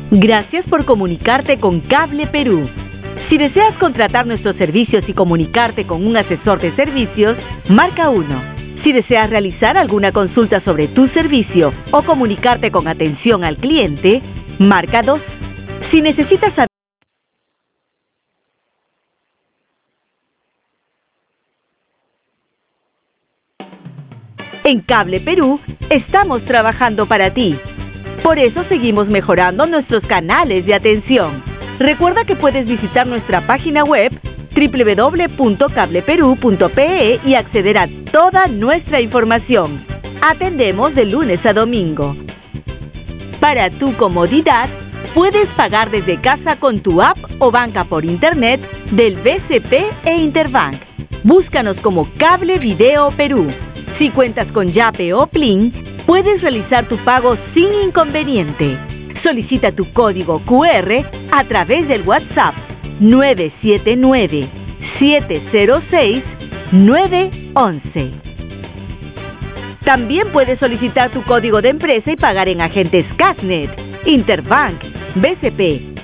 Gracias por comunicarte con Cable Perú. Si deseas contratar nuestros servicios y comunicarte con un asesor de servicios, marca 1. Si deseas realizar alguna consulta sobre tu servicio o comunicarte con atención al cliente, marca 2. Si necesitas saber en Cable Perú, estamos trabajando para ti. Por eso seguimos mejorando nuestros canales de atención. Recuerda que puedes visitar nuestra página web www.cableperú.pe y acceder a toda nuestra información. Atendemos de lunes a domingo. Para tu comodidad, puedes pagar desde casa con tu app o banca por internet del BCP e Interbank. Búscanos como Cable Video Perú. Si cuentas con Yape o Plin, puedes realizar tu pago sin inconveniente. Solicita tu código QR a través del WhatsApp 979-706-911. También puedes solicitar tu código de empresa y pagar en agentes Casnet, Interbank, BCP,